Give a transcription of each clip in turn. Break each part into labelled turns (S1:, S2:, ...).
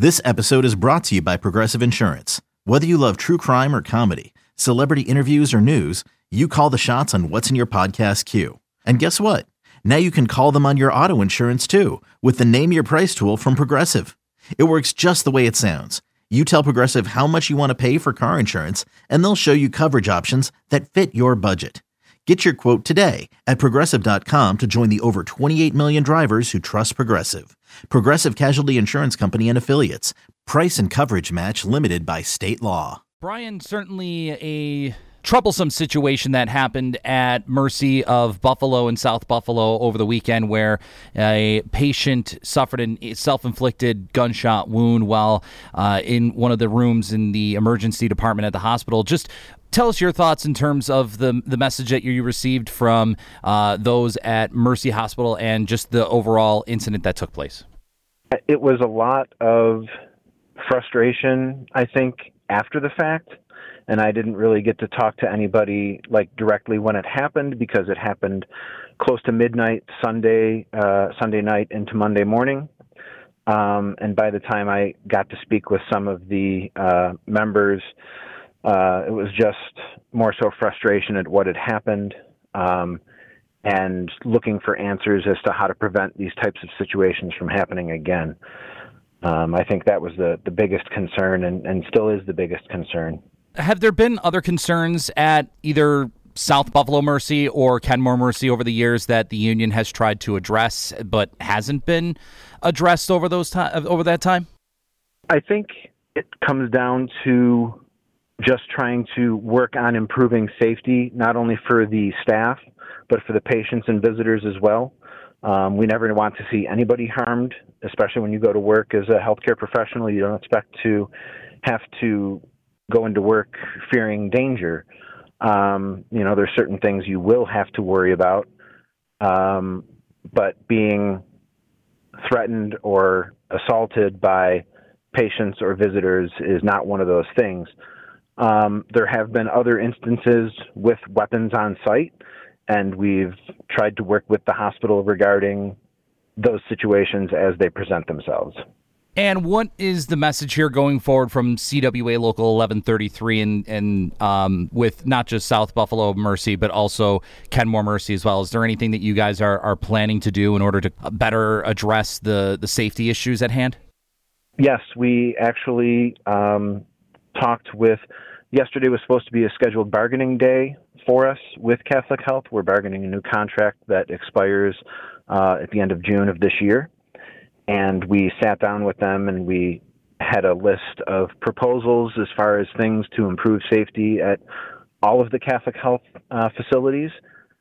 S1: This episode is brought to you by Progressive Insurance. Whether you love true crime or comedy, celebrity interviews or news, you call the shots on what's in your podcast queue. And guess what? Now you can call them on your auto insurance too with the Name Your Price tool from Progressive. It works just the way it sounds. You tell Progressive how much you want to pay for car insurance, and they'll show you coverage options that fit your budget. Get your quote today at Progressive.com to join the over 28 million drivers who trust Progressive. Progressive Casualty Insurance Company and Affiliates. Price and coverage match limited by state law.
S2: Brian, certainly a troublesome situation that happened at Mercy of Buffalo and South Buffalo over the weekend, where a patient suffered a self-inflicted gunshot wound while in one of the rooms in the emergency department at the hospital. Just tell us your thoughts in terms of the message that you received from those at Mercy Hospital and just the overall incident that took place.
S3: It was a lot of frustration, I think, after the fact. And I didn't really get to talk to anybody directly when it happened, because it happened close to midnight Sunday night into Monday morning. And by the time I got to speak with some of the members, it was just more so frustration at what had happened, and looking for answers as to how to prevent these types of situations from happening again. I think that was the biggest concern, and still is the biggest concern.
S2: Have there been other concerns at either South Buffalo Mercy or Kenmore Mercy over the years that the union has tried to address but hasn't been addressed over that time? I
S3: think it comes down to just trying to work on improving safety, not only for the staff, but for the patients and visitors as well. We never want to see anybody harmed, especially when you go to work as a healthcare professional. You don't expect to have to go into work fearing danger. There's certain things you will have to worry about, but being threatened or assaulted by patients or visitors is not one of those things. There have been other instances with weapons on site, and we've tried to work with the hospital regarding those situations as they present themselves.
S2: And what is the message here going forward from CWA Local 1133 and with not just South Buffalo Mercy, but also Kenmore Mercy as well? Is there anything that you guys are planning to do in order to better address the safety issues at hand?
S3: Yes, we actually talked with, yesterday was supposed to be a scheduled bargaining day for us with Catholic Health. We're bargaining a new contract that expires at the end of June of this year. And we sat down with them and we had a list of proposals as far as things to improve safety at all of the Catholic Health facilities.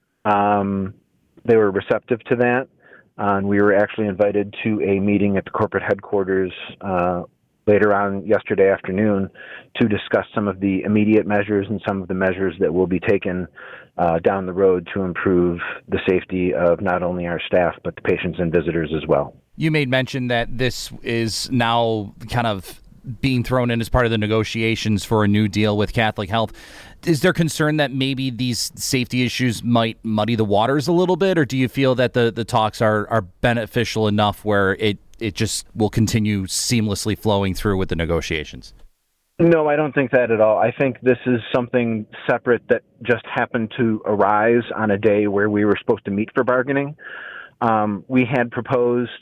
S3: They were receptive to that. And we were actually invited to a meeting at the corporate headquarters later on yesterday afternoon to discuss some of the immediate measures and some of the measures that will be taken down the road to improve the safety of not only our staff, but the patients and visitors as well.
S2: You made mention that this is now kind of being thrown in as part of the negotiations for a new deal with Catholic Health. Is there concern that maybe these safety issues might muddy the waters a little bit, or do you feel that the talks are beneficial enough where it just will continue seamlessly flowing through with the negotiations?
S3: No, I don't think that at all. I think this is something separate that just happened to arise on a day where we were supposed to meet for bargaining. We had proposed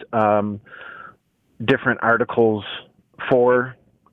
S3: different articles for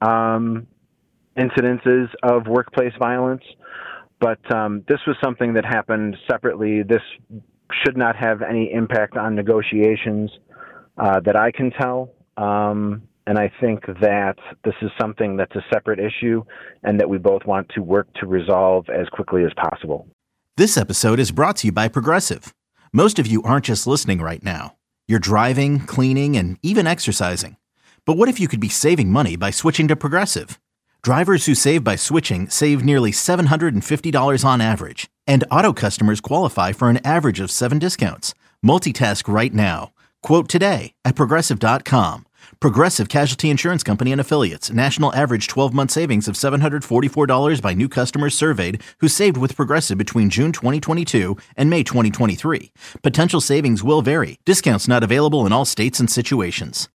S3: incidences of workplace violence, but this was something that happened separately. This should not have any impact on negotiations that I can tell. And I think that this is something that's a separate issue and that we both want to work to resolve as quickly as possible.
S1: This episode is brought to you by Progressive. Most of you aren't just listening right now. You're driving, cleaning, and even exercising. But what if you could be saving money by switching to Progressive? Drivers who save by switching save nearly $750 on average. And auto customers qualify for an average of 7 discounts. Multitask right now. Quote today at Progressive.com. Progressive Casualty Insurance Company and Affiliates. National average 12-month savings of $744 by new customers surveyed who saved with Progressive between June 2022 and May 2023. Potential savings will vary. Discounts not available in all states and situations.